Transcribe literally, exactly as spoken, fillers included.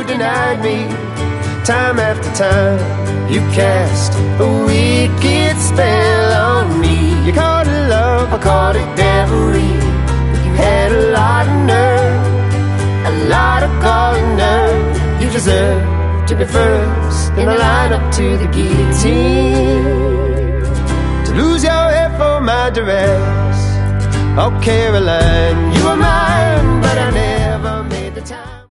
denied me. Time after time, you cast a wicked spell on me. You called it love, I called it devilry. You had a lot of nerve, a lot of golden nerve. You deserve to be first in the line up to the guillotine. To lose your head for my duress. Oh, Caroline, you were mine, but I never made the time.